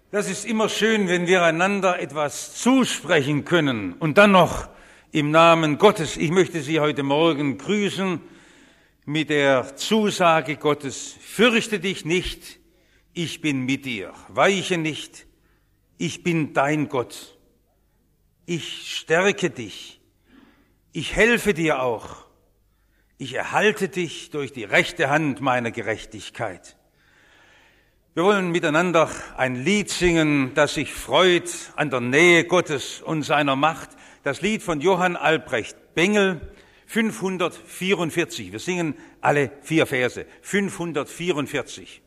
Das ist immer schön, wenn wir einander etwas zusprechen können und dann noch im Namen Gottes. Ich möchte Sie heute Morgen grüßen mit der Zusage Gottes: Fürchte dich nicht, ich bin mit dir. Weiche nicht, ich bin dein Gott. Ich stärke dich. Ich helfe dir auch. Ich erhalte dich durch die rechte Hand meiner Gerechtigkeit. Wir wollen miteinander ein Lied singen, das sich freut an der Nähe Gottes und seiner Macht. Das Lied von Johann Albrecht Bengel, 544. Wir singen alle 4 Verse. 544.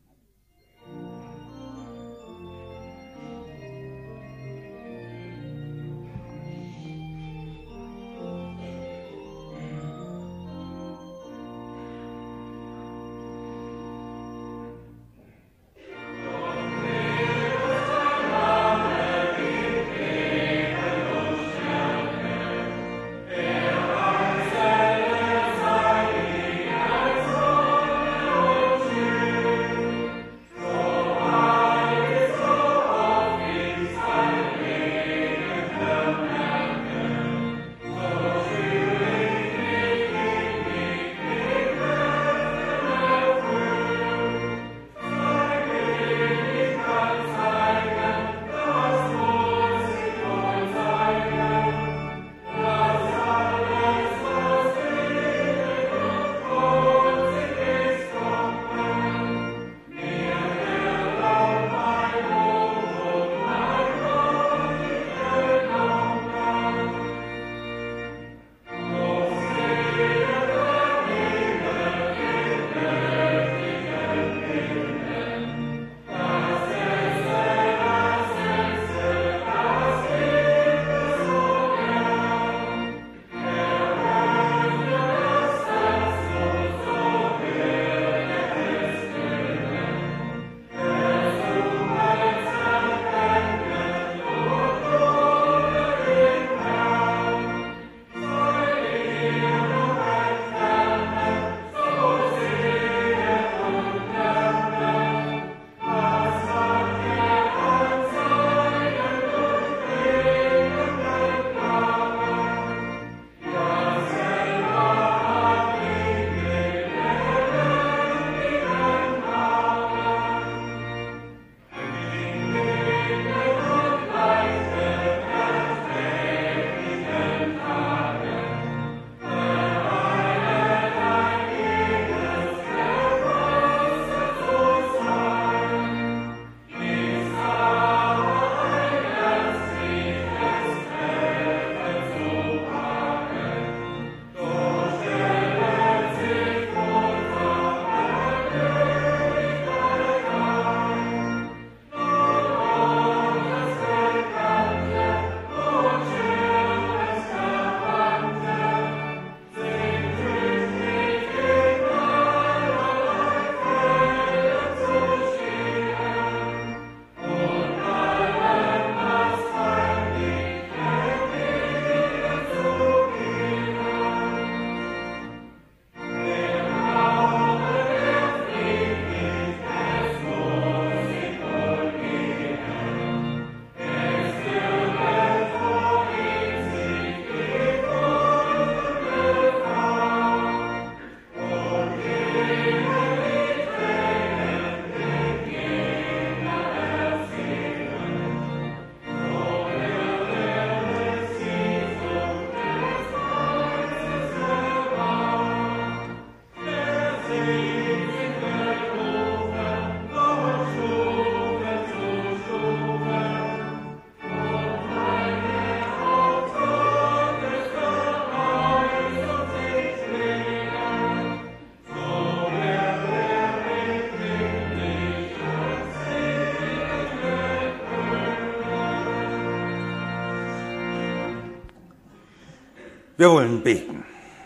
Wir wollen beten.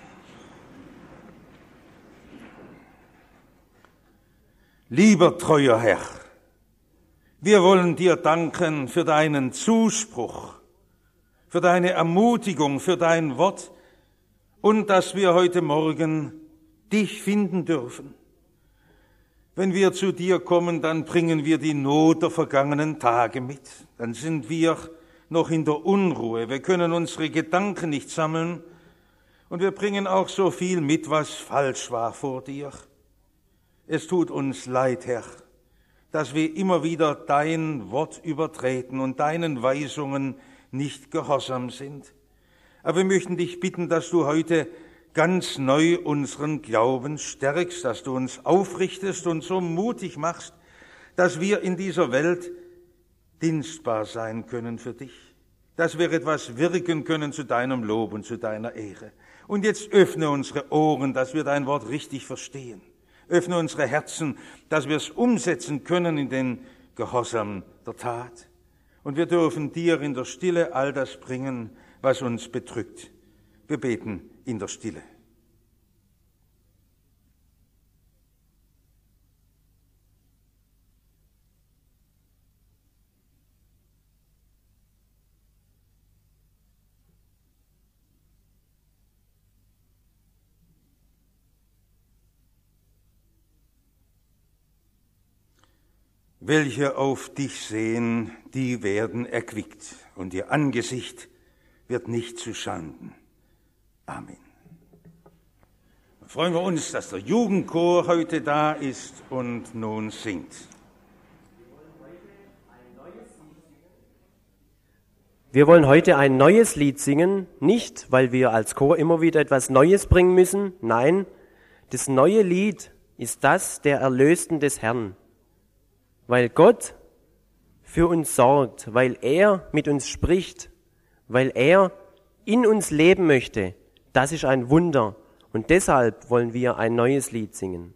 Lieber treuer Herr, wir wollen dir danken für deinen Zuspruch, für deine Ermutigung, für dein Wort und dass wir heute Morgen dich finden dürfen. Wenn wir zu dir kommen, dann bringen wir die Not der vergangenen Tage mit. Dann sind wir noch in der Unruhe. Wir können unsere Gedanken nicht sammeln und wir bringen auch so viel mit, was falsch war vor dir. Es tut uns leid, Herr, dass wir immer wieder dein Wort übertreten und deinen Weisungen nicht gehorsam sind. Aber wir möchten dich bitten, dass du heute ganz neu unseren Glauben stärkst, dass du uns aufrichtest und so mutig machst, dass wir in dieser Welt dienstbar sein können für dich, dass wir etwas wirken können zu deinem Lob und zu deiner Ehre. Und jetzt öffne unsere Ohren, dass wir dein Wort richtig verstehen. Öffne unsere Herzen, dass wir es umsetzen können in den Gehorsam der Tat. Und wir dürfen dir in der Stille all das bringen, was uns bedrückt. Wir beten in der Stille. Welche auf dich sehen, die werden erquickt, und ihr Angesicht wird nicht zu Schanden. Amen. Dann freuen wir uns, dass der Jugendchor heute da ist und nun singt. Wir wollen heute ein neues Lied singen, nicht, weil wir als Chor immer wieder etwas Neues bringen müssen. Nein, das neue Lied ist das der Erlösten des Herrn. Weil Gott für uns sorgt, weil er mit uns spricht, weil er in uns leben möchte, das ist ein Wunder. Und deshalb wollen wir ein neues Lied singen.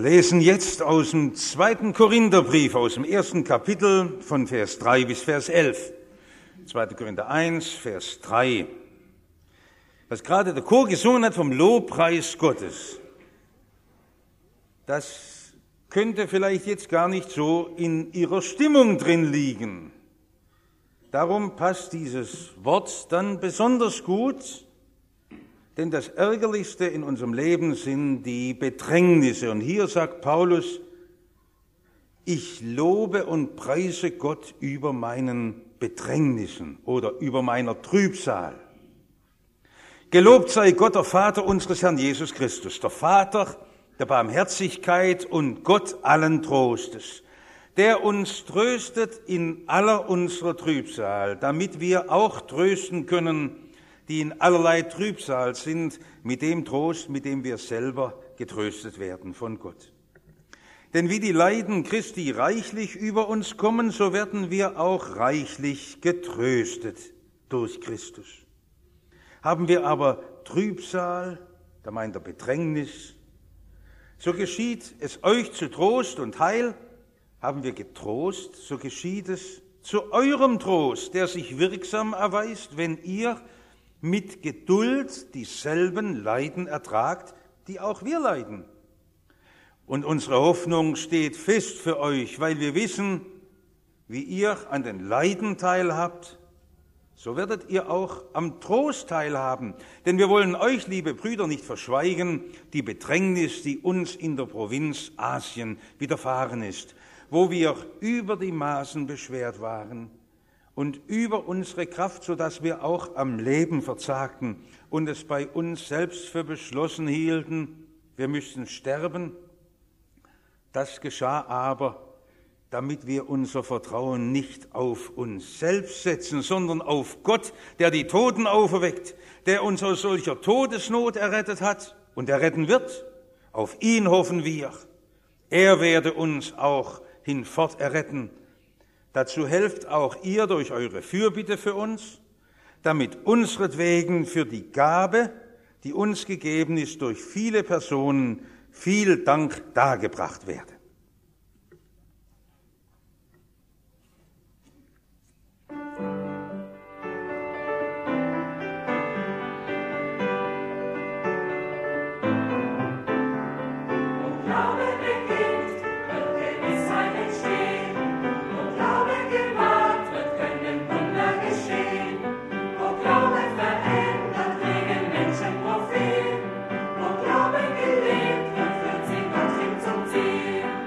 lesen jetzt aus dem 2. Korintherbrief, aus dem 1. Kapitel von Vers 3 bis Vers 11. 2. Korinther 1, Vers 3. Was gerade der Chor gesungen hat vom Lobpreis Gottes, das könnte vielleicht jetzt gar nicht so in ihrer Stimmung drin liegen. Darum passt dieses Wort dann besonders gut, denn das Ärgerlichste in unserem Leben sind die Bedrängnisse. Und hier sagt Paulus, ich lobe und preise Gott über meinen Bedrängnissen oder über meiner Trübsal. Gelobt sei Gott, der Vater unseres Herrn Jesus Christus, der Vater der Barmherzigkeit und Gott allen Trostes, der uns tröstet in aller unserer Trübsal, damit wir auch trösten können, die in allerlei Trübsal sind, mit dem Trost, mit dem wir selber getröstet werden von Gott. Denn wie die Leiden Christi reichlich über uns kommen, so werden wir auch reichlich getröstet durch Christus. Haben wir aber Trübsal, da meint er Bedrängnis, so geschieht es euch zu Trost und Heil. Haben wir getrost, so geschieht es zu eurem Trost, der sich wirksam erweist, wenn ihr mit Geduld dieselben Leiden ertragt, die auch wir leiden. Und unsere Hoffnung steht fest für euch, weil wir wissen, wie ihr an den Leiden teilhabt, so werdet ihr auch am Trost teilhaben. Denn wir wollen euch, liebe Brüder, nicht verschweigen, die Bedrängnis, die uns in der Provinz Asien widerfahren ist, wo wir über die Maßen beschwert waren und über unsere Kraft, sodass wir auch am Leben verzagten und es bei uns selbst für beschlossen hielten, wir müssten sterben. Das geschah aber, damit wir unser Vertrauen nicht auf uns selbst setzen, sondern auf Gott, der die Toten auferweckt, der uns aus solcher Todesnot errettet hat und erretten wird. Auf ihn hoffen wir. Er werde uns auch hinfort erretten. Dazu helft auch ihr durch eure Fürbitte für uns, damit unseretwegen für die Gabe, die uns gegeben ist, durch viele Personen viel Dank dargebracht werde. Gott hin zum Ziel.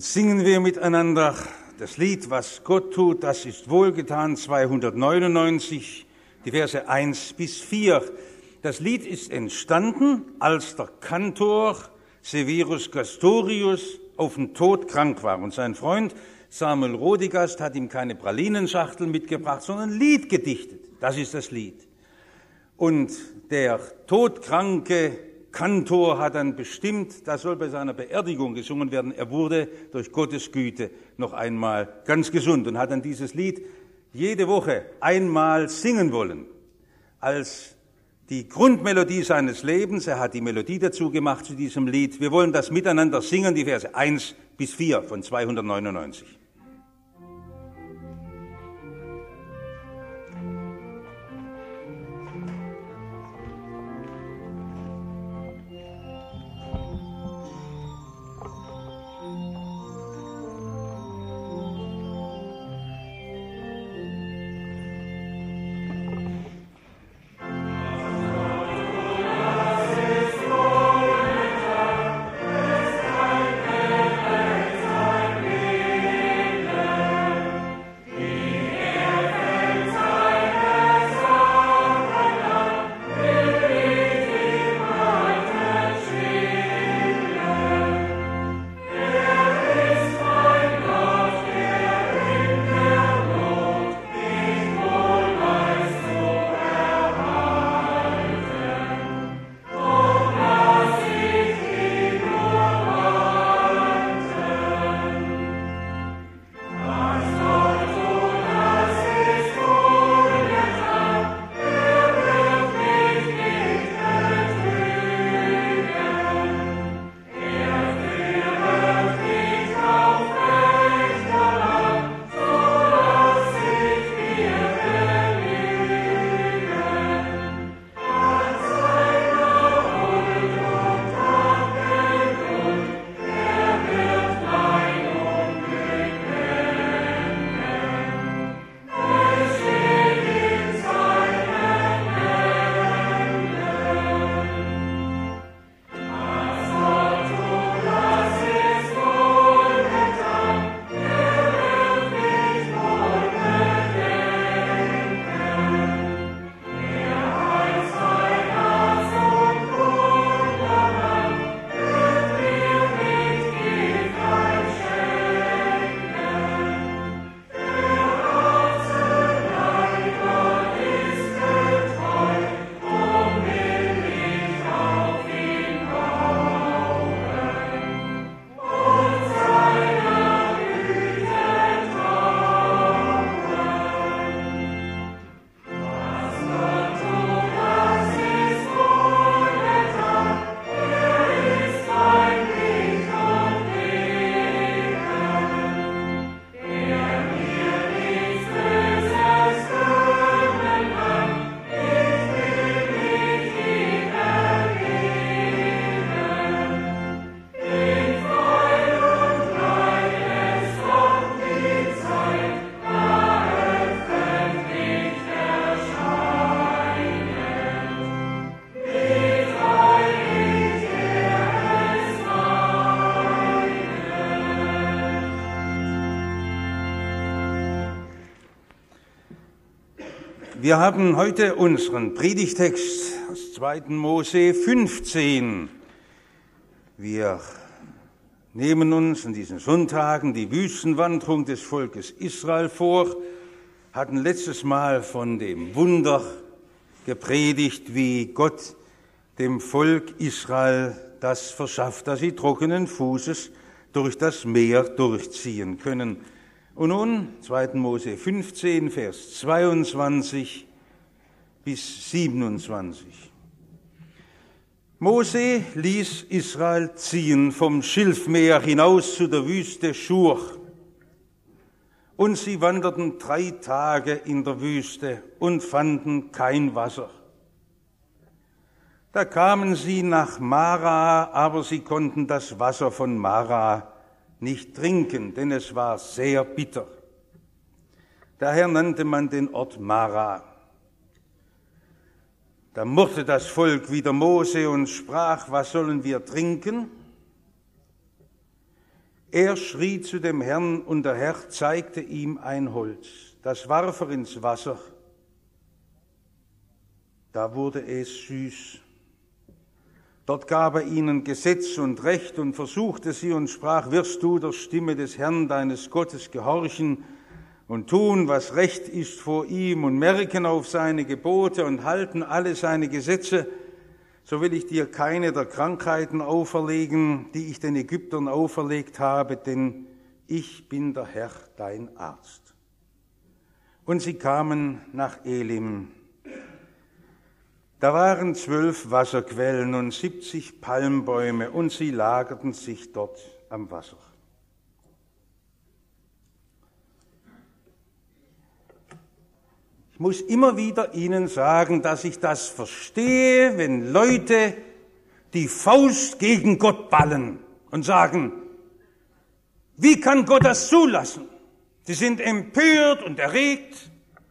singen wir miteinander das Lied, was Gott tut, das ist wohlgetan, 299, die Verse 1 bis 4. Das Lied ist entstanden, als der Kantor Severus Castorius auf den Tod krank war. Und sein Freund Samuel Rodigast hat ihm keine Pralinenschachtel mitgebracht, sondern ein Lied gedichtet. Das ist das Lied. Und der todkranke Kantor hat dann bestimmt, das soll bei seiner Beerdigung gesungen werden. Er wurde durch Gottes Güte noch einmal ganz gesund und hat dann dieses Lied jede Woche einmal singen wollen. Als die Grundmelodie seines Lebens, er hat die Melodie dazu gemacht zu diesem Lied. Wir wollen das miteinander singen, die Verse 1 bis 4 von 299. Wir haben heute unseren Predigtext aus 2. Mose 15. Wir nehmen uns an diesen Sonntagen die Wüstenwanderung des Volkes Israel vor, hatten letztes Mal von dem Wunder gepredigt, wie Gott dem Volk Israel das verschafft, dass sie trockenen Fußes durch das Meer durchziehen können. Und nun 2. Mose 15, Vers 22 bis 27. Mose ließ Israel ziehen vom Schilfmeer hinaus zu der Wüste Schur. Und sie wanderten 3 Tage in der Wüste und fanden kein Wasser. Da kamen sie nach Mara, aber sie konnten das Wasser von Mara nicht trinken, denn es war sehr bitter. Daher nannte man den Ort Mara. Da murrte das Volk wider Mose und sprach: Was sollen wir trinken? Er schrie zu dem Herrn, und der Herr zeigte ihm ein Holz. Das warf er ins Wasser. Da wurde es süß. Dort gab er ihnen Gesetz und Recht und versuchte sie und sprach: Wirst du der Stimme des Herrn, deines Gottes, gehorchen und tun, was recht ist vor ihm, und merken auf seine Gebote und halten alle seine Gesetze, so will ich dir keine der Krankheiten auferlegen, die ich den Ägyptern auferlegt habe, denn ich bin der Herr, dein Arzt. Und sie kamen nach Elim. Da waren 12 Wasserquellen und 70 Palmbäume, und sie lagerten sich dort am Wasser. Ich muss immer wieder Ihnen sagen, dass ich das verstehe, wenn Leute die Faust gegen Gott ballen und sagen: Wie kann Gott das zulassen? Sie sind empört und erregt.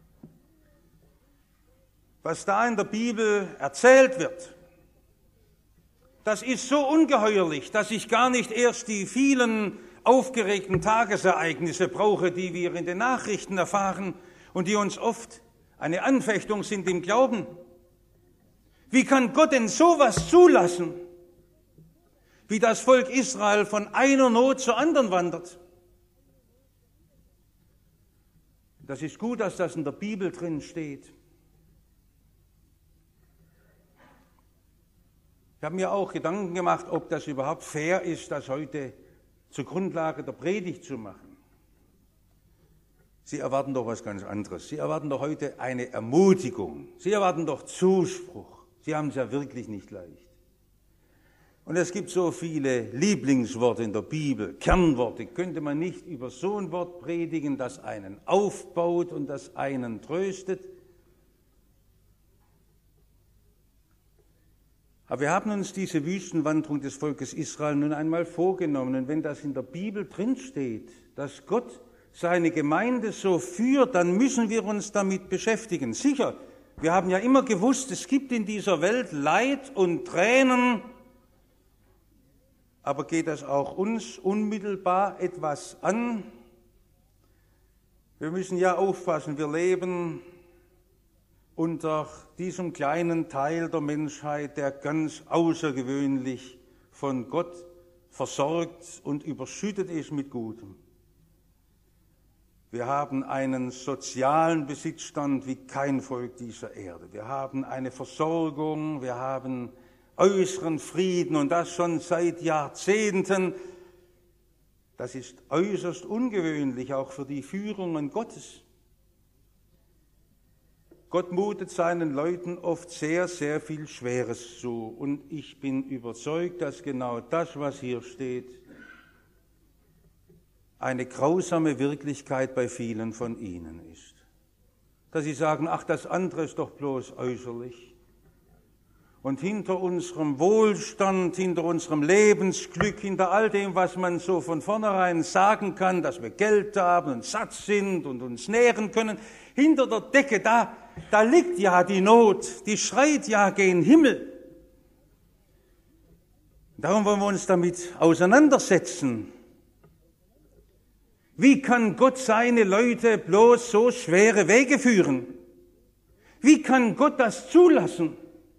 Was da in der Bibel erzählt wird, das ist so ungeheuerlich, dass ich gar nicht erst die vielen aufgeregten Tagesereignisse brauche, die wir in den Nachrichten erfahren und die uns oft eine Anfechtung sind im Glauben. Wie kann Gott denn sowas zulassen, wie das Volk Israel von einer Not zur anderen wandert? Das ist gut, dass das in der Bibel drin steht. Ich habe mir auch Gedanken gemacht, ob das überhaupt fair ist, das heute zur Grundlage der Predigt zu machen. Sie erwarten doch was ganz anderes. Sie erwarten doch heute eine Ermutigung. Sie erwarten doch Zuspruch. Sie haben es ja wirklich nicht leicht. Und es gibt so viele Lieblingsworte in der Bibel, Kernworte. Könnte man nicht über so ein Wort predigen, das einen aufbaut und das einen tröstet? Aber wir haben uns diese Wüstenwanderung des Volkes Israel nun einmal vorgenommen. Und wenn das in der Bibel drinsteht, dass Gott seine Gemeinde so führt, dann müssen wir uns damit beschäftigen. Sicher, wir haben ja immer gewusst, es gibt in dieser Welt Leid und Tränen. Aber geht das auch uns unmittelbar etwas an? Wir müssen ja aufpassen, wir leben unter diesem kleinen Teil der Menschheit, der ganz außergewöhnlich von Gott versorgt und überschüttet ist mit Gutem. Wir haben einen sozialen Besitzstand wie kein Volk dieser Erde. Wir haben eine Versorgung, wir haben äußeren Frieden, und das schon seit Jahrzehnten. Das ist äußerst ungewöhnlich, auch für die Führungen Gottes. Gott mutet seinen Leuten oft sehr, sehr viel Schweres zu. Und ich bin überzeugt, dass genau das, was hier steht, eine grausame Wirklichkeit bei vielen von ihnen ist. Dass sie sagen: Ach, das andere ist doch bloß äußerlich. Und hinter unserem Wohlstand, hinter unserem Lebensglück, hinter all dem, was man so von vornherein sagen kann, dass wir Geld haben und satt sind und uns nähren können, hinter der Decke, da liegt ja die Not, die schreit ja gen Himmel. Darum wollen wir uns damit auseinandersetzen. Wie kann Gott seine Leute bloß so schwere Wege führen? Wie kann Gott das zulassen?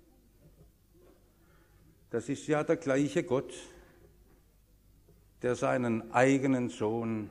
Das ist ja der gleiche Gott, der seinen eigenen Sohn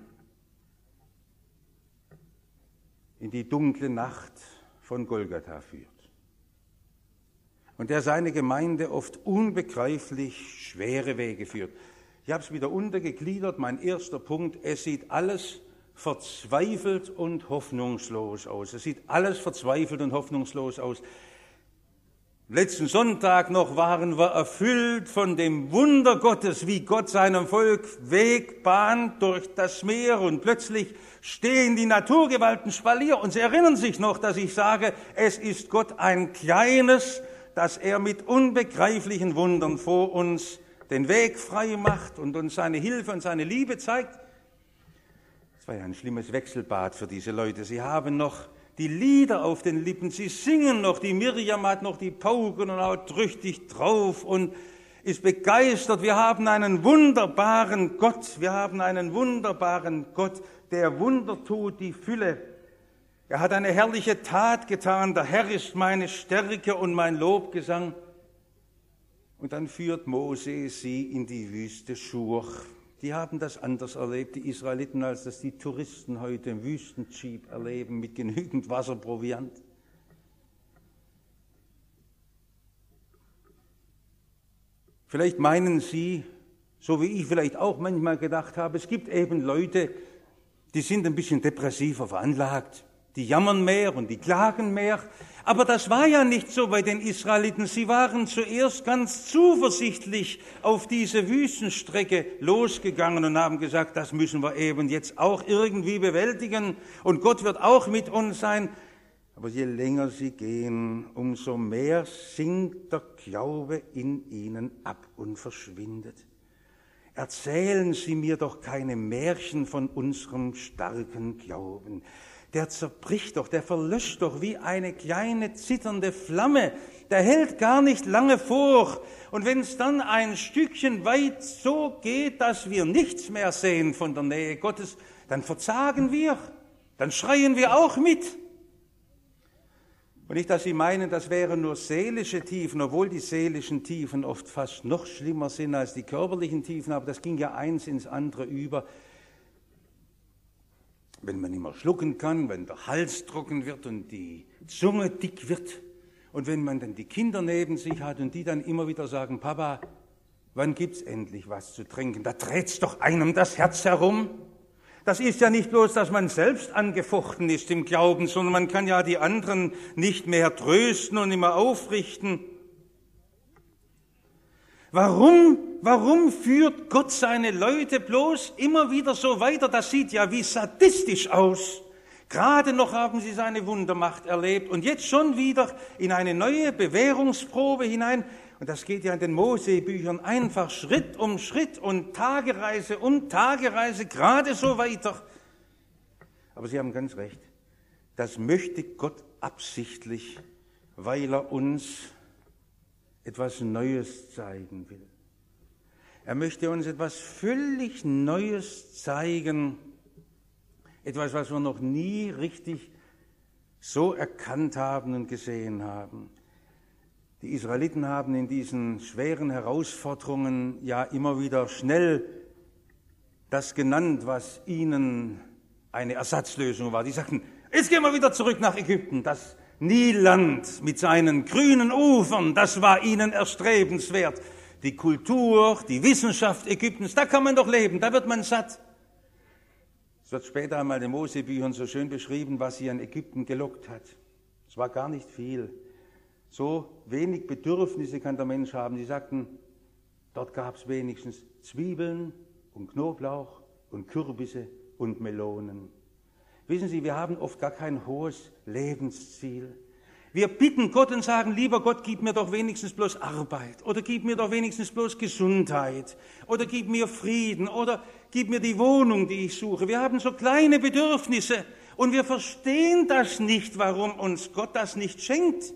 in die dunkle Nacht von Golgatha führt. Und der seine Gemeinde oft unbegreiflich schwere Wege führt. Ich habe es wieder untergegliedert, mein erster Punkt: Es sieht alles verzweifelt und hoffnungslos aus. Es sieht alles verzweifelt und hoffnungslos aus. Letzten Sonntag noch waren wir erfüllt von dem Wunder Gottes, wie Gott seinem Volk Weg bahnt durch das Meer, und plötzlich stehen die Naturgewalten Spalier. Und Sie erinnern sich noch, dass ich sage, es ist Gott ein kleines, dass er mit unbegreiflichen Wundern vor uns den Weg frei macht und uns seine Hilfe und seine Liebe zeigt. Das war ja ein schlimmes Wechselbad für diese Leute. Sie haben noch die Lieder auf den Lippen, sie singen noch, die Miriam hat noch die Pauken und haut tüchtig drauf, und ist begeistert. Wir haben einen wunderbaren Gott. Wir haben einen wunderbaren Gott, der Wunder tut, die Fülle. Er hat eine herrliche Tat getan. Der Herr ist meine Stärke und mein Lobgesang. Und dann führt Mose sie in die Wüste Schur. Die haben das anders erlebt, die Israeliten, als das die Touristen heute im Wüstenjeep erleben, mit genügend Wasserproviant. Vielleicht meinen Sie, so wie ich vielleicht auch manchmal gedacht habe, es gibt eben Leute, die sind ein bisschen depressiver veranlagt. Die jammern mehr und die klagen mehr. Aber das war ja nicht so bei den Israeliten. Sie waren zuerst ganz zuversichtlich auf diese Wüstenstrecke losgegangen und haben gesagt, das müssen wir eben jetzt auch irgendwie bewältigen und Gott wird auch mit uns sein. Aber je länger sie gehen, umso mehr sinkt der Glaube in ihnen ab und verschwindet. Erzählen Sie mir doch keine Märchen von unserem starken Glauben. Der zerbricht doch, der verlöscht doch wie eine kleine zitternde Flamme. Der hält gar nicht lange vor. Und wenn es dann ein Stückchen weit so geht, dass wir nichts mehr sehen von der Nähe Gottes, dann verzagen wir, dann schreien wir auch mit. Und nicht, dass Sie meinen, das wären nur seelische Tiefen, obwohl die seelischen Tiefen oft fast noch schlimmer sind als die körperlichen Tiefen, aber das ging ja eins ins andere über. Wenn man nicht mehr schlucken kann, wenn der Hals trocken wird und die Zunge dick wird und wenn man dann die Kinder neben sich hat und die dann immer wieder sagen, Papa, wann gibt's endlich was zu trinken? Da dreht's doch einem das Herz herum. Das ist ja nicht bloß, dass man selbst angefochten ist im Glauben, sondern man kann ja die anderen nicht mehr trösten und immer aufrichten. Warum führt Gott seine Leute bloß immer wieder so weiter? Das sieht ja wie sadistisch aus. Gerade noch haben sie seine Wundermacht erlebt und jetzt schon wieder in eine neue Bewährungsprobe hinein. Und das geht ja in den Mosebüchern einfach Schritt um Schritt und Tagereise um Tagereise gerade so weiter. Aber Sie haben ganz recht, das möchte Gott absichtlich, weil er uns etwas Neues zeigen will. Er möchte uns etwas völlig Neues zeigen, etwas, was wir noch nie richtig so erkannt haben und gesehen haben. Die Israeliten haben in diesen schweren Herausforderungen ja immer wieder schnell das genannt, was ihnen eine Ersatzlösung war. Die sagten, jetzt gehen wir wieder zurück nach Ägypten. Das Nilland mit seinen grünen Ufern, das war ihnen erstrebenswert. Die Kultur, die Wissenschaft Ägyptens, da kann man doch leben, da wird man satt. Es wird später einmal in den Mosebüchern so schön beschrieben, was sie an Ägypten gelockt hat. Es war gar nicht viel. So wenig Bedürfnisse kann der Mensch haben. Sie sagten, dort gab es wenigstens Zwiebeln und Knoblauch und Kürbisse und Melonen. Wissen Sie, wir haben oft gar kein hohes Lebensziel. Wir bitten Gott und sagen, lieber Gott, gib mir doch wenigstens bloß Arbeit oder gib mir doch wenigstens bloß Gesundheit oder gib mir Frieden oder gib mir die Wohnung, die ich suche. Wir haben so kleine Bedürfnisse und wir verstehen das nicht, warum uns Gott das nicht schenkt.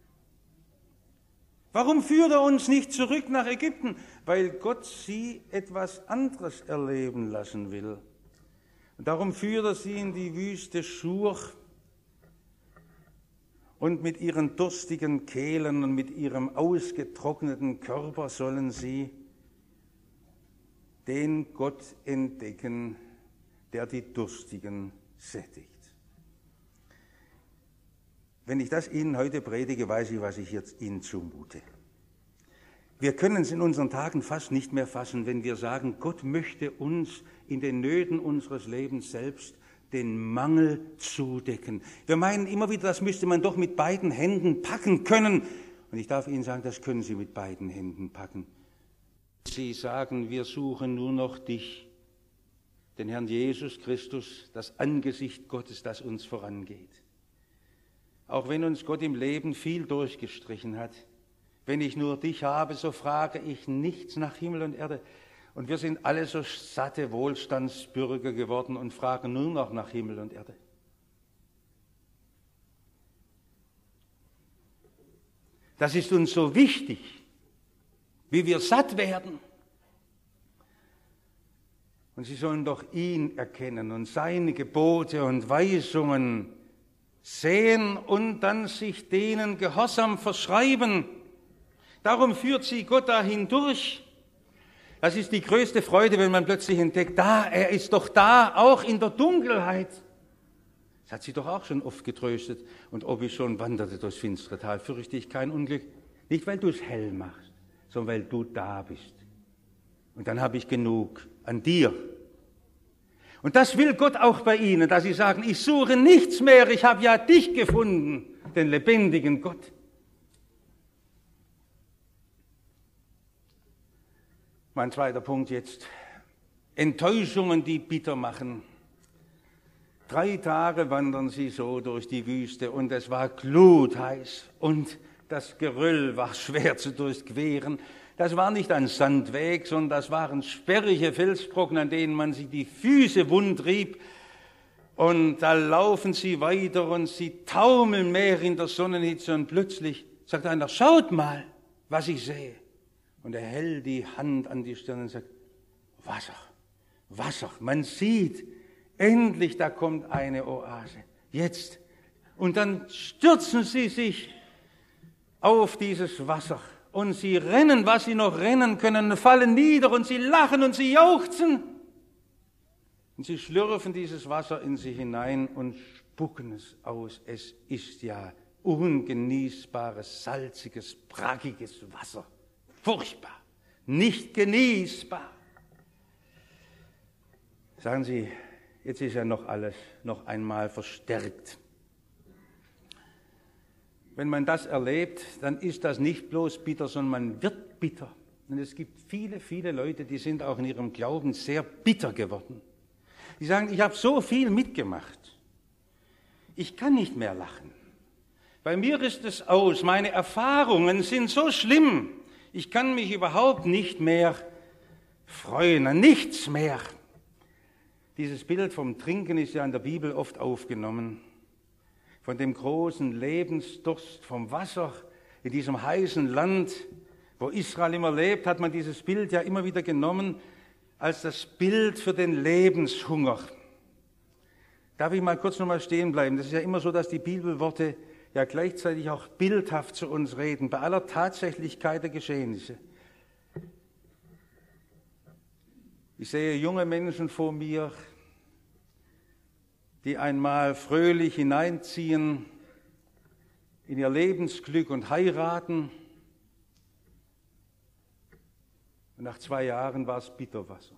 Warum führt er uns nicht zurück nach Ägypten? Weil Gott sie etwas anderes erleben lassen will. Und darum führt er sie in die Wüste Schur. Und mit ihren durstigen Kehlen und mit ihrem ausgetrockneten Körper sollen sie den Gott entdecken, der die Durstigen sättigt. Wenn ich das Ihnen heute predige, weiß ich, was ich jetzt Ihnen zumute. Wir können es in unseren Tagen fast nicht mehr fassen, wenn wir sagen, Gott möchte uns in den Nöten unseres Lebens selbst den Mangel zudecken. Wir meinen immer wieder, das müsste man doch mit beiden Händen packen können. Und ich darf Ihnen sagen, das können Sie mit beiden Händen packen. Sie sagen, wir suchen nur noch dich, den Herrn Jesus Christus, das Angesicht Gottes, das uns vorangeht. Auch wenn uns Gott im Leben viel durchgestrichen hat, wenn ich nur dich habe, so frage ich nichts nach Himmel und Erde. Und wir sind alle so satte Wohlstandsbürger geworden und fragen nur noch nach Himmel und Erde. Das ist uns so wichtig. wie wir satt werden. Und sie sollen doch ihn erkennen und seine Gebote und Weisungen sehen und dann sich denen gehorsam verschreiben. Darum führt sie Gott dahin durch. Das ist die größte Freude, wenn man plötzlich entdeckt, er ist doch da, auch in der Dunkelheit. Das hat sie doch auch schon oft getröstet. Und ob ich schon wanderte durchs finstere Tal, fürchte ich kein Unglück. Nicht, weil du es hell machst, sondern weil du da bist. Und dann habe ich genug an dir. Und das will Gott auch bei ihnen, dass sie sagen, ich suche nichts mehr, ich habe ja dich gefunden, den lebendigen Gott. Mein zweiter Punkt jetzt. Enttäuschungen, die bitter machen. 3 Tage wandern sie so durch die Wüste und es war glutheiß und das Geröll war schwer zu durchqueren. Das war nicht ein Sandweg, sondern das waren sperrige Felsbrocken, an denen man sich die Füße wundrieb. Und da laufen sie weiter und sie taumeln mehr in der Sonnenhitze und plötzlich sagt einer, schaut mal, was ich sehe. Und er hält die Hand an die Stirn und sagt, Wasser, Wasser. Man sieht, endlich, da kommt eine Oase. Jetzt. Und dann stürzen sie sich auf dieses Wasser. Und sie rennen, was sie noch rennen können, fallen nieder und sie lachen und sie jauchzen. Und sie schlürfen dieses Wasser in sich hinein und spucken es aus. Es ist ja ungenießbares, salziges, brackiges Wasser. Furchtbar, nicht genießbar. Sagen Sie, jetzt ist ja noch alles noch einmal verstärkt. Wenn man das erlebt, dann ist das nicht bloß bitter, sondern man wird bitter. Und es gibt viele, viele Leute, die sind auch in ihrem Glauben sehr bitter geworden. Die sagen, ich habe so viel mitgemacht. Ich kann nicht mehr lachen. Bei mir ist es aus. Meine Erfahrungen sind so schlimm. Ich kann mich überhaupt nicht mehr freuen, an nichts mehr. Dieses Bild vom Trinken ist ja in der Bibel oft aufgenommen. Von dem großen Lebensdurst, vom Wasser in diesem heißen Land, wo Israel immer lebt, hat man dieses Bild ja immer wieder genommen als das Bild für den Lebenshunger. Darf ich mal kurz nochmal stehen bleiben? Das ist ja immer so, dass die Bibelworte ja gleichzeitig auch bildhaft zu uns reden, bei aller Tatsächlichkeit der Geschehnisse. Ich sehe junge Menschen vor mir, die einmal fröhlich hineinziehen in ihr Lebensglück und heiraten. Und nach 2 Jahren war es Bitterwasser.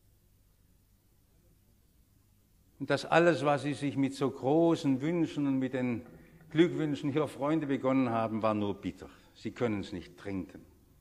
Und das alles, was sie sich mit so großen Wünschen und mit den Glückwünschen ihrer Freunde begonnen haben, war nur bitter. Sie können es nicht trinken.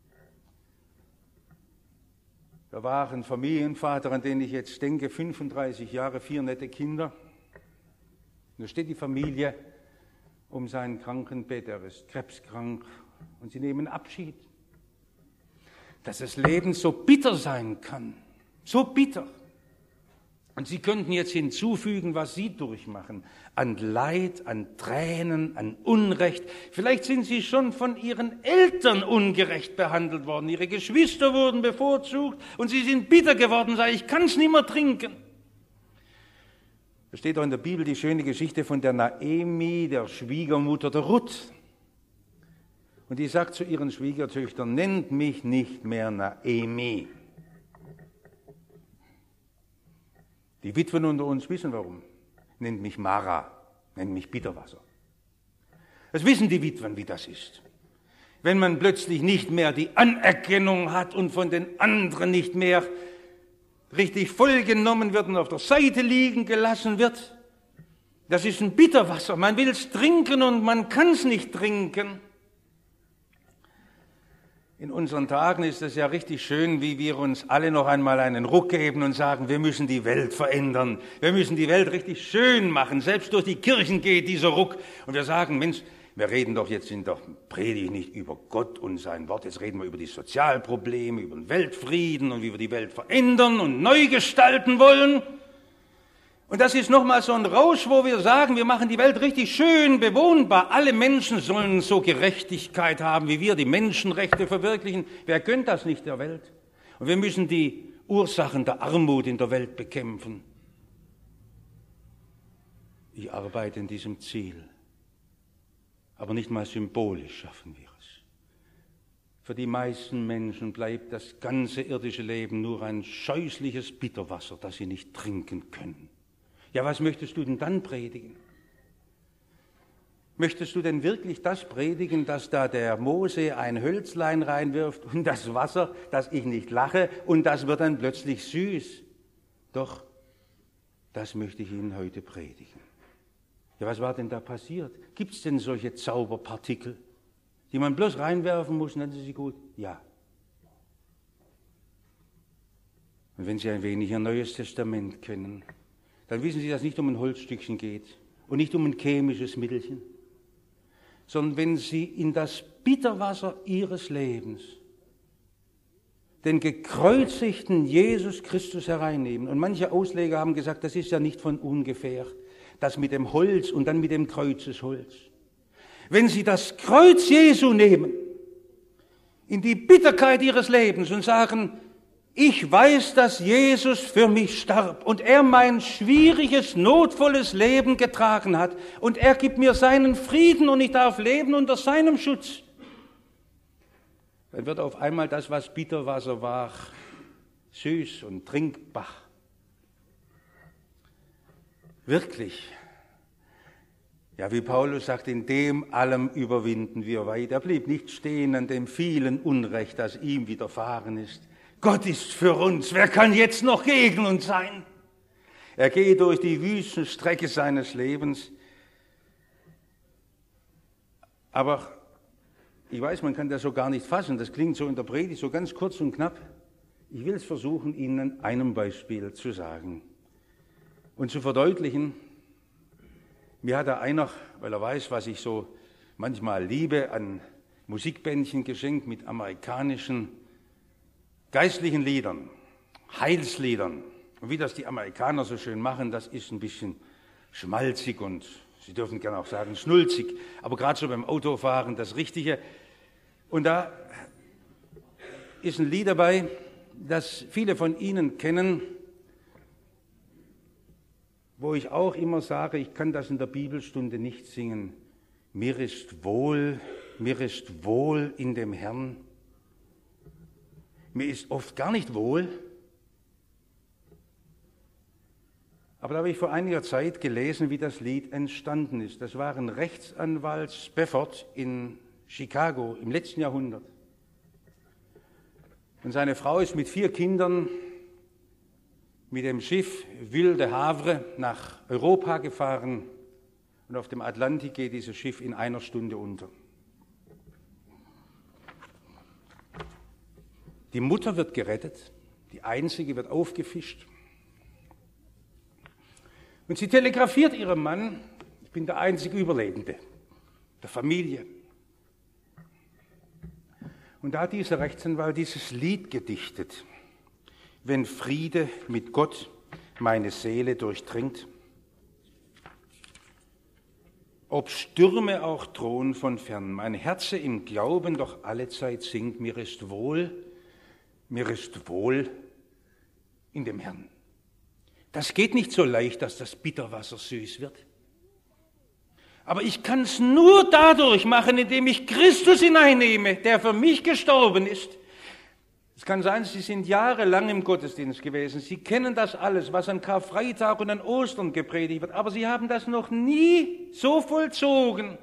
Da war ein Familienvater, an den ich jetzt denke, 35 Jahre, 4 nette Kinder. Da steht die Familie um sein Krankenbett, er ist krebskrank und sie nehmen Abschied. Dass das Leben so bitter sein kann, so bitter. Und Sie könnten jetzt hinzufügen, was Sie durchmachen, an Leid, an Tränen, an Unrecht. Vielleicht sind Sie schon von Ihren Eltern ungerecht behandelt worden, Ihre Geschwister wurden bevorzugt und Sie sind bitter geworden, sagen, ich kann es nicht mehr trinken. Da steht auch in der Bibel die schöne Geschichte von der Naemi, der Schwiegermutter der Ruth. Und die sagt zu ihren Schwiegertöchtern, nennt mich nicht mehr Naemi. Die Witwen unter uns wissen warum. Nennt mich Mara, nennt mich Bitterwasser. Das wissen die Witwen, wie das ist. Wenn man plötzlich nicht mehr die Anerkennung hat und von den anderen nicht mehr richtig vollgenommen wird und auf der Seite liegen gelassen wird. Das ist ein Bitterwasser. Man will es trinken und man kann es nicht trinken. In unseren Tagen ist es ja richtig schön, wie wir uns alle noch einmal einen Ruck geben und sagen, wir müssen die Welt verändern. Wir müssen die Welt richtig schön machen. Selbst durch die Kirchen geht dieser Ruck. Und wir sagen, Mensch, wir reden doch jetzt in der Predigt nicht über Gott und sein Wort. Jetzt reden wir über die Sozialprobleme, über den Weltfrieden und wie wir die Welt verändern und neu gestalten wollen. Und das ist nochmal so ein Rausch, wo wir sagen, wir machen die Welt richtig schön bewohnbar. Alle Menschen sollen so Gerechtigkeit haben, wie wir die Menschenrechte verwirklichen. Wer gönnt das nicht der Welt? Und wir müssen die Ursachen der Armut in der Welt bekämpfen. Ich arbeite in diesem Ziel. Aber nicht mal symbolisch schaffen wir es. Für die meisten Menschen bleibt das ganze irdische Leben nur ein scheußliches Bitterwasser, das sie nicht trinken können. Ja, was möchtest du denn dann predigen? Möchtest du denn wirklich das predigen, dass da der Mose ein Hölzlein reinwirft und das Wasser, dass ich nicht lache und das wird dann plötzlich süß? Doch, das möchte ich Ihnen heute predigen. Ja, was war denn da passiert? Gibt es denn solche Zauberpartikel, die man bloß reinwerfen muss und dann sind sie gut? Ja. Und wenn Sie ein wenig Ihr Neues Testament kennen, dann wissen Sie, dass es nicht um ein Holzstückchen geht und nicht um ein chemisches Mittelchen, sondern wenn Sie in das Bitterwasser Ihres Lebens den gekreuzigten Jesus Christus hereinnehmen. Und manche Ausleger haben gesagt, das ist ja nicht von ungefähr, das mit dem Holz und dann mit dem Kreuzesholz. Wenn Sie das Kreuz Jesu nehmen, in die Bitterkeit Ihres Lebens und sagen, ich weiß, dass Jesus für mich starb und er mein schwieriges, notvolles Leben getragen hat und er gibt mir seinen Frieden und ich darf leben unter seinem Schutz. Dann wird auf einmal das, was Bitterwasser war, süß und trinkbar. Wirklich. Ja, wie Paulus sagt, in dem allem überwinden wir weit. Er blieb nicht stehen an dem vielen Unrecht, das ihm widerfahren ist. Gott ist für uns. Wer kann jetzt noch gegen uns sein? Er geht durch die Wüstenstrecke seines Lebens. Aber ich weiß, man kann das so gar nicht fassen. Das klingt so in der Predigt so ganz kurz und knapp. Ich will es versuchen, Ihnen an einem Beispiel zu sagen und zu verdeutlichen. Mir hat einer, weil er weiß, was ich so manchmal liebe, an Musikbändchen geschenkt mit amerikanischen geistlichen Liedern, Heilsliedern. Und wie das die Amerikaner so schön machen, das ist ein bisschen schmalzig und Sie dürfen gerne auch sagen schnulzig, aber gerade so beim Autofahren das Richtige. Und da ist ein Lied dabei, das viele von Ihnen kennen, wo ich auch immer sage, ich kann das in der Bibelstunde nicht singen. Mir ist wohl in dem Herrn. Mir ist oft gar nicht wohl. Aber da habe ich vor einiger Zeit gelesen, wie das Lied entstanden ist. Das war ein Rechtsanwalt Spafford in Chicago im letzten Jahrhundert. Und seine Frau ist mit 4 Kindern mit dem Schiff Ville de Havre nach Europa gefahren. Und auf dem Atlantik geht dieses Schiff in 1 Stunde unter. Die Mutter wird gerettet, die einzige wird aufgefischt. Und sie telegrafiert ihrem Mann, ich bin der einzige Überlebende der Familie. Und da hat dieser Rechtsanwalt dieses Lied gedichtet. Wenn Friede mit Gott meine Seele durchdringt, ob Stürme auch drohen von fern, mein Herze im Glauben doch allezeit singt, mir ist wohl in dem Herrn. Das geht nicht so leicht, dass das Bitterwasser süß wird. Aber ich kann es nur dadurch machen, indem ich Christus hineinnehme, der für mich gestorben ist. Es kann sein, Sie sind jahrelang im Gottesdienst gewesen. Sie kennen das alles, was an Karfreitag und an Ostern gepredigt wird. Aber Sie haben das noch nie so vollzogen,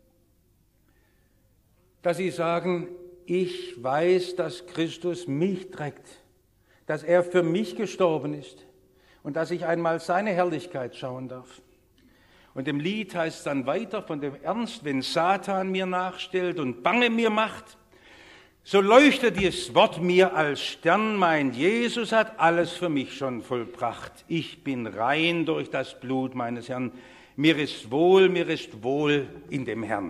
dass Sie sagen, ich weiß, dass Christus mich trägt, dass er für mich gestorben ist und dass ich einmal seine Herrlichkeit schauen darf. Und im Lied heißt es dann weiter von dem Ernst, wenn Satan mir nachstellt und Bange mir macht, so leuchtet dieses Wort mir als Stern, mein Jesus hat alles für mich schon vollbracht. Ich bin rein durch das Blut meines Herrn. Mir ist wohl in dem Herrn.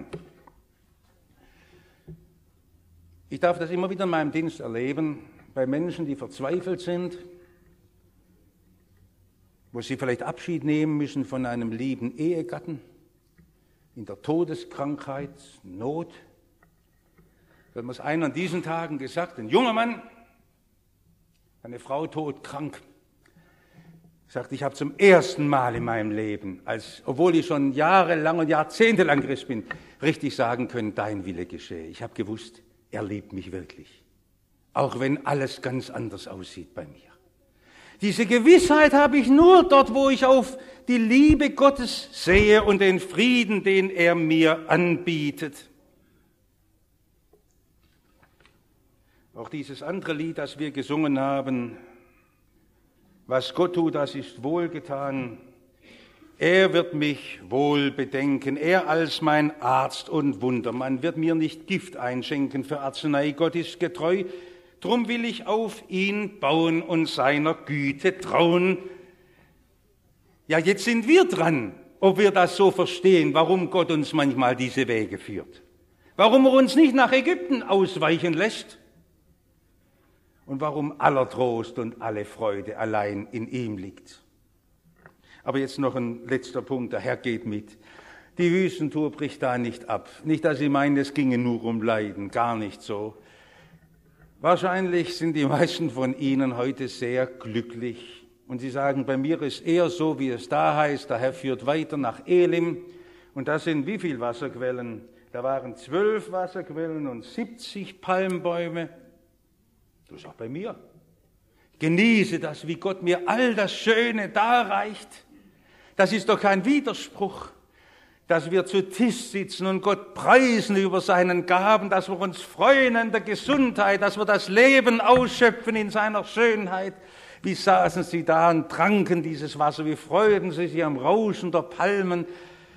Ich darf das immer wieder in meinem Dienst erleben, bei Menschen, die verzweifelt sind, wo Sie vielleicht Abschied nehmen müssen von einem lieben Ehegatten, in der Todeskrankheit, Not. Da hat mir einer an diesen Tagen gesagt, ein junger Mann, eine Frau todkrank, sagt, ich habe zum ersten Mal in meinem Leben, obwohl ich schon jahrelang und jahrzehntelang Christ bin, richtig sagen können, dein Wille geschehe. Ich habe gewusst, er liebt mich wirklich, auch wenn alles ganz anders aussieht bei mir. Diese Gewissheit habe ich nur dort, wo ich auf die Liebe Gottes sehe und den Frieden, den er mir anbietet. Auch dieses andere Lied, das wir gesungen haben, was Gott tut, das ist wohlgetan. Er wird mich wohl bedenken, er als mein Arzt und Wundermann wird mir nicht Gift einschenken für Arznei. Gott ist getreu, drum will ich auf ihn bauen und seiner Güte trauen. Ja, jetzt sind wir dran, ob wir das so verstehen, warum Gott uns manchmal diese Wege führt. Warum er uns nicht nach Ägypten ausweichen lässt. Und warum aller Trost und alle Freude allein in ihm liegt. Aber jetzt noch ein letzter Punkt, der Herr geht mit. Die Wüstentour bricht da nicht ab. Nicht, dass Sie meinen, es ginge nur um Leiden, gar nicht so. Wahrscheinlich sind die meisten von Ihnen heute sehr glücklich. Und Sie sagen, bei mir ist eher so, wie es da heißt, der Herr führt weiter nach Elim. Und da sind wie viele Wasserquellen? Da waren 12 Wasserquellen und 70 Palmbäume. Das ist auch bei mir. Ich genieße das, wie Gott mir all das Schöne darreicht. Das ist doch kein Widerspruch, dass wir zu Tisch sitzen und Gott preisen über seinen Gaben, dass wir uns freuen an der Gesundheit, dass wir das Leben ausschöpfen in seiner Schönheit. Wie saßen sie da und tranken dieses Wasser, wie freuten sie sich am Rauschen der Palmen.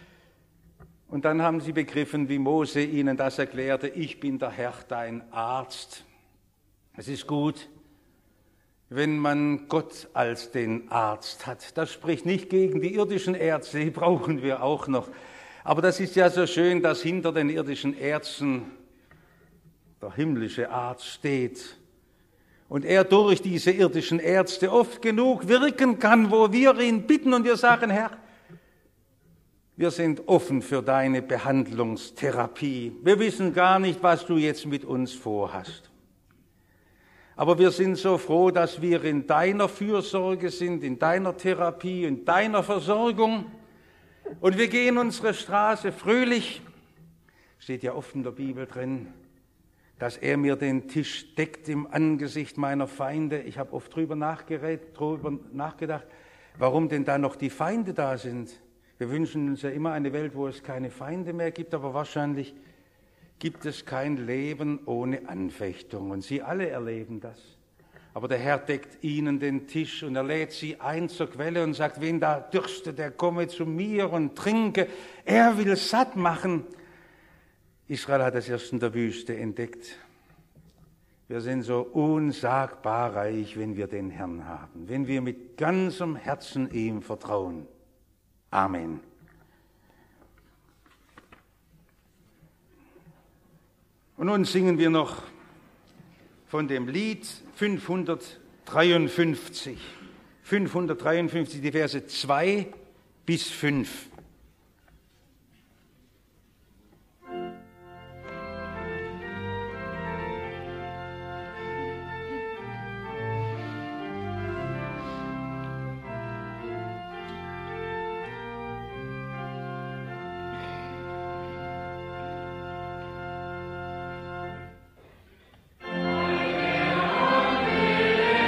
Und dann haben sie begriffen, wie Mose ihnen das erklärte, ich bin der Herr, dein Arzt. Es ist gut, wenn man Gott als den Arzt hat. Das spricht nicht gegen die irdischen Ärzte, die brauchen wir auch noch. Aber das ist ja so schön, dass hinter den irdischen Ärzten der himmlische Arzt steht. Und er durch diese irdischen Ärzte oft genug wirken kann, wo wir ihn bitten und wir sagen, Herr, wir sind offen für deine Behandlungstherapie. Wir wissen gar nicht, was du jetzt mit uns vorhast. Aber wir sind so froh, dass wir in deiner Fürsorge sind, in deiner Therapie, in deiner Versorgung. Und wir gehen unsere Straße fröhlich. Steht ja oft in der Bibel drin, dass er mir den Tisch deckt im Angesicht meiner Feinde. Ich habe oft drüber nachgedacht, warum denn da noch die Feinde da sind. Wir wünschen uns ja immer eine Welt, wo es keine Feinde mehr gibt, aber wahrscheinlich gibt es kein Leben ohne Anfechtung. Und Sie alle erleben das. Aber der Herr deckt ihnen den Tisch und er lädt sie ein zur Quelle und sagt, wen da dürstet, der komme zu mir und trinke. Er will satt machen. Israel hat das erst in der Wüste entdeckt. Wir sind so unsagbar reich, wenn wir den Herrn haben, wenn wir mit ganzem Herzen ihm vertrauen. Amen. Und nun singen wir noch von dem Lied 553. 553, die Verse 2 bis 5.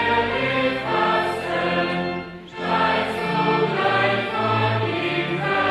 Streich zugleich von ihm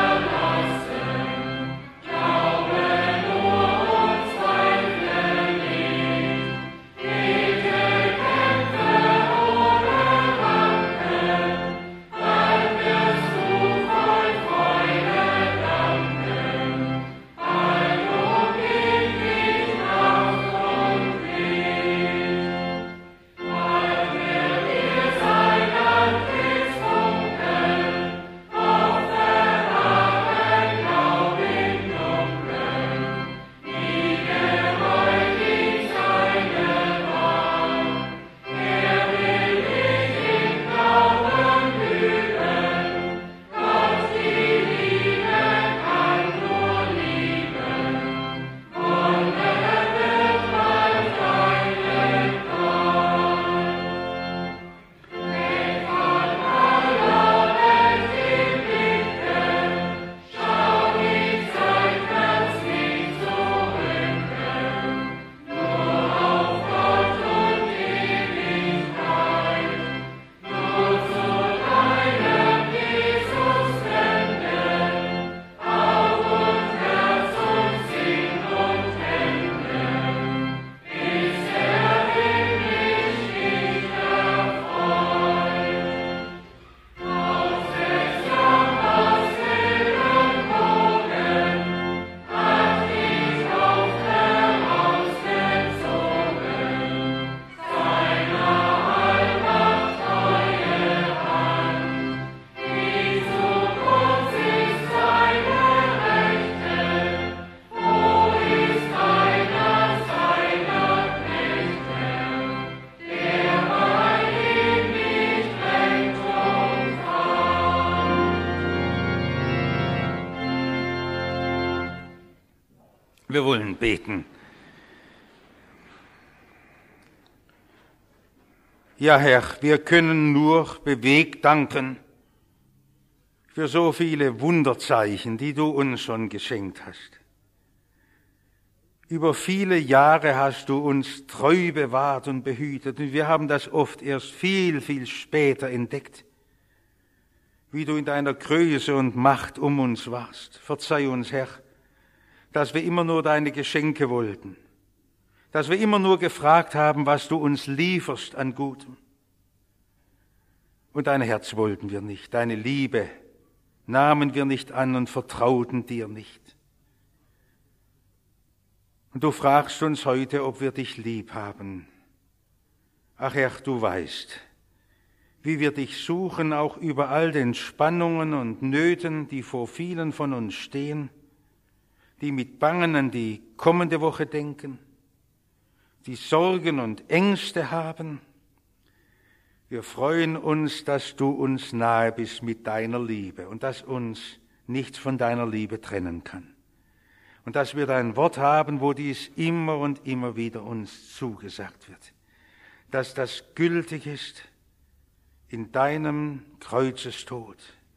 Wir wollen beten. Ja, Herr, wir können nur bewegt danken für so viele Wunderzeichen, die du uns schon geschenkt hast. Über viele Jahre hast du uns treu bewahrt und behütet, und wir haben das oft erst viel, viel später entdeckt, wie du in deiner Größe und Macht um uns warst. Verzeih uns, Herr, dass wir immer nur deine Geschenke wollten, dass wir immer nur gefragt haben, was du uns lieferst an Gutem. Und dein Herz wollten wir nicht, deine Liebe nahmen wir nicht an und vertrauten dir nicht. Und du fragst uns heute, ob wir dich lieb haben. Ach Herr, du weißt, wie wir dich suchen, auch über all den Spannungen und Nöten, die vor vielen von uns stehen, die mit Bangen an die kommende Woche denken, die Sorgen und Ängste haben. Wir freuen uns, dass du uns nahe bist mit deiner Liebe und dass uns nichts von deiner Liebe trennen kann. Und dass wir dein Wort haben, wo dies immer und immer wieder uns zugesagt wird. Dass das gültig ist in deinem Kreuzestod.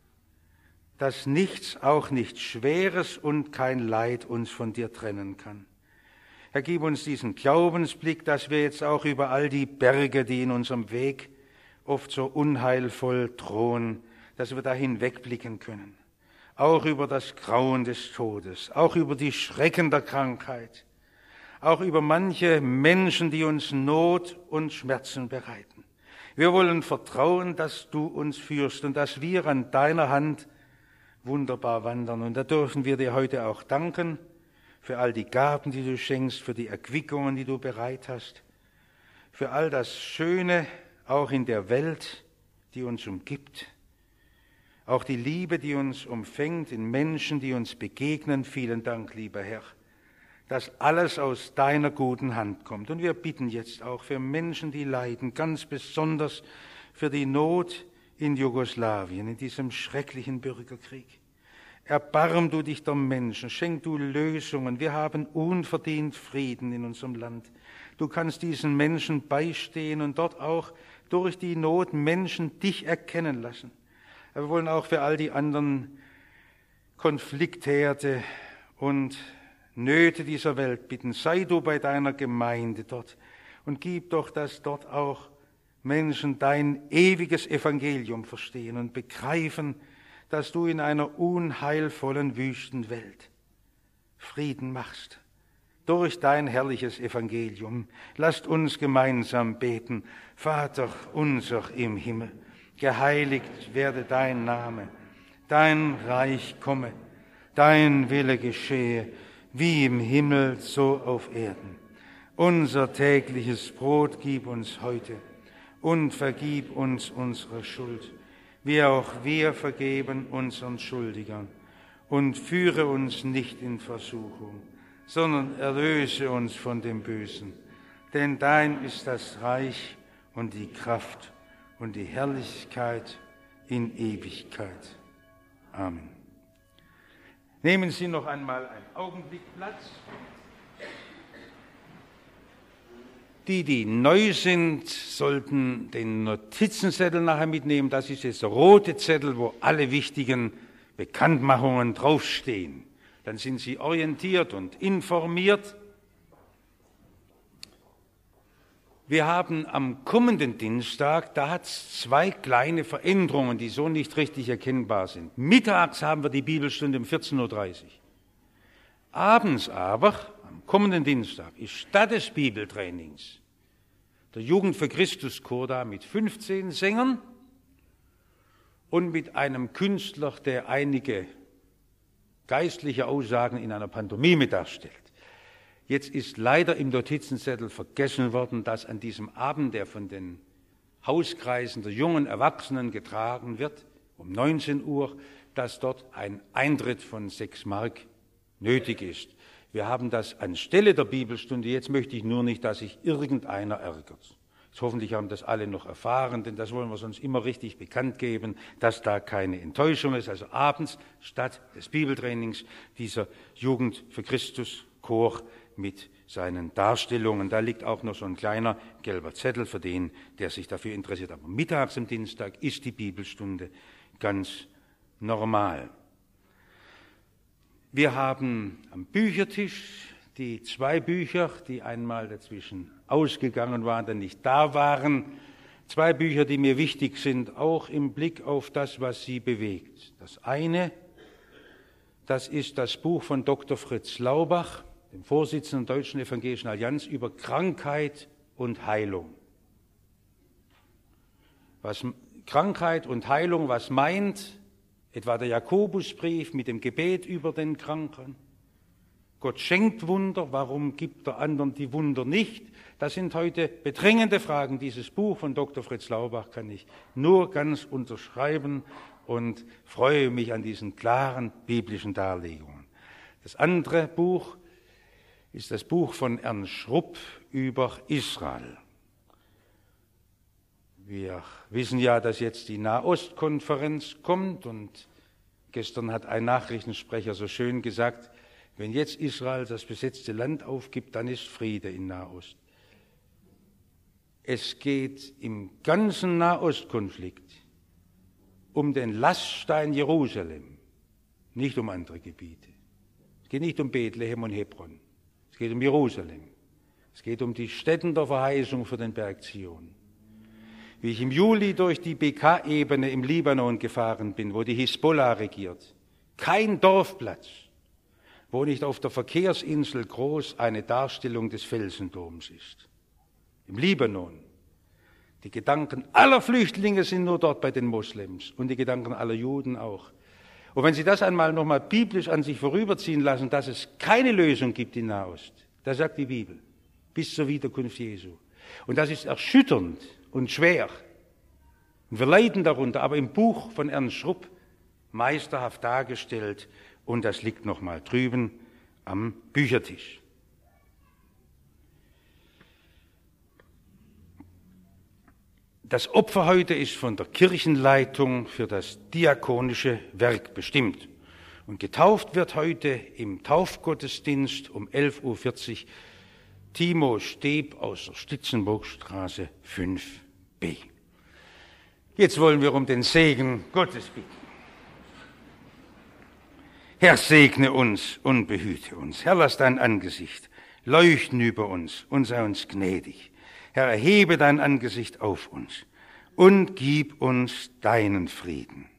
Dass nichts, auch nichts Schweres und kein Leid uns von dir trennen kann. Herr, gib uns diesen Glaubensblick, dass wir jetzt auch über all die Berge, die in unserem Weg oft so unheilvoll drohen, dass wir da hinwegblicken können. Auch über das Grauen des Todes, auch über die Schrecken der Krankheit, auch über manche Menschen, die uns Not und Schmerzen bereiten. Wir wollen vertrauen, dass du uns führst und dass wir an deiner Hand wunderbar wandern. Und da dürfen wir dir heute auch danken für all die Gaben, die du schenkst, für die Erquickungen, die du bereit hast, für all das Schöne, auch in der Welt, die uns umgibt. Auch die Liebe, die uns umfängt, in Menschen, die uns begegnen. Vielen Dank, lieber Herr, dass alles aus deiner guten Hand kommt. Und wir bitten jetzt auch für Menschen, die leiden, ganz besonders für die Not in Jugoslawien, in diesem schrecklichen Bürgerkrieg. Erbarm du dich der Menschen, schenk du Lösungen. Wir haben unverdient Frieden in unserem Land. Du kannst diesen Menschen beistehen und dort auch durch die Not Menschen dich erkennen lassen. Wir wollen auch für all die anderen Konfliktherde und Nöte dieser Welt bitten. Sei du bei deiner Gemeinde dort und gib doch, dass dort auch Menschen dein ewiges Evangelium verstehen und begreifen, dass du in einer unheilvollen Wüstenwelt Frieden machst. Durch dein herrliches Evangelium. Lasst uns gemeinsam beten. Vater unser im Himmel, geheiligt werde dein Name, dein Reich komme, dein Wille geschehe, wie im Himmel, so auf Erden. Unser tägliches Brot gib uns heute und vergib uns unsere Schuld, wie auch wir vergeben unseren Schuldigern. Und führe uns nicht in Versuchung, sondern erlöse uns von dem Bösen. Denn dein ist das Reich und die Kraft und die Herrlichkeit in Ewigkeit. Amen. Nehmen Sie noch einmal einen Augenblick Platz. Die neu sind, sollten den Notizenzettel nachher mitnehmen. Das ist jetzt der rote Zettel, wo alle wichtigen Bekanntmachungen draufstehen. Dann sind Sie orientiert und informiert. Wir haben am kommenden Dienstag, da hat es 2 kleine Veränderungen, die so nicht richtig erkennbar sind. Mittags haben wir die Bibelstunde um 14.30 Uhr. Abends aber, am kommenden Dienstag, ist statt des Bibeltrainings der Jugend für Christus Chor da mit 15 Sängern und mit einem Künstler, der einige geistliche Aussagen in einer Pantomime darstellt. Jetzt ist leider im Notizenzettel vergessen worden, dass an diesem Abend, der von den Hauskreisen der jungen Erwachsenen getragen wird, um 19 Uhr, dass dort ein Eintritt von 6 Mark nötig ist. Wir haben das anstelle der Bibelstunde. Jetzt möchte ich nur nicht, dass sich irgendeiner ärgert. Hoffentlich haben das alle noch erfahren, denn das wollen wir sonst immer richtig bekannt geben, dass da keine Enttäuschung ist. Also abends statt des Bibeltrainings dieser Jugend für Christus Chor mit seinen Darstellungen. Da liegt auch noch so ein kleiner gelber Zettel für den, der sich dafür interessiert. Aber mittags am Dienstag ist die Bibelstunde ganz normal. Wir haben am Büchertisch die 2 Bücher, die einmal dazwischen ausgegangen waren, dann nicht da waren. 2 Bücher, die mir wichtig sind, auch im Blick auf das, was sie bewegt. Das eine, das ist das Buch von Dr. Fritz Laubach, dem Vorsitzenden der Deutschen Evangelischen Allianz, über Krankheit und Heilung. Was Krankheit und Heilung, was meint etwa der Jakobusbrief mit dem Gebet über den Kranken? Gott schenkt Wunder, warum gibt er anderen die Wunder nicht? Das sind heute bedrängende Fragen. Dieses Buch von Dr. Fritz Laubach kann ich nur ganz unterschreiben und freue mich an diesen klaren biblischen Darlegungen. Das andere Buch ist das Buch von Ernst Schrupp über Israel. Wir wissen ja, dass jetzt die Nahostkonferenz kommt und gestern hat ein Nachrichtensprecher so schön gesagt, wenn jetzt Israel das besetzte Land aufgibt, dann ist Friede in Nahost. Es geht im ganzen Nahostkonflikt um den Laststein Jerusalem, nicht um andere Gebiete. Es geht nicht um Bethlehem und Hebron, es geht um Jerusalem. Es geht um die Stätten der Verheißung für den Berg Zion. Wie ich im Juli durch die Bekaa-Ebene im Libanon gefahren bin, wo die Hisbollah regiert, kein Dorfplatz, wo nicht auf der Verkehrsinsel groß eine Darstellung des Felsendoms ist. Im Libanon. Die Gedanken aller Flüchtlinge sind nur dort bei den Moslems und die Gedanken aller Juden auch. Und wenn Sie das einmal nochmal biblisch an sich vorüberziehen lassen, dass es keine Lösung gibt in Nahost, das sagt die Bibel, bis zur Wiederkunft Jesu. Und das ist erschütternd und schwer. Und wir leiden darunter, aber im Buch von Ernst Schrupp meisterhaft dargestellt. Und das liegt noch mal drüben am Büchertisch. Das Opfer heute ist von der Kirchenleitung für das diakonische Werk bestimmt. Und getauft wird heute im Taufgottesdienst um 11.40 Uhr Timo Steb aus der Stitzenburgstraße 5b. Jetzt wollen wir um den Segen Gottes bitten. Herr, segne uns und behüte uns. Herr, lass dein Angesicht leuchten über uns und sei uns gnädig. Herr, erhebe dein Angesicht auf uns und gib uns deinen Frieden.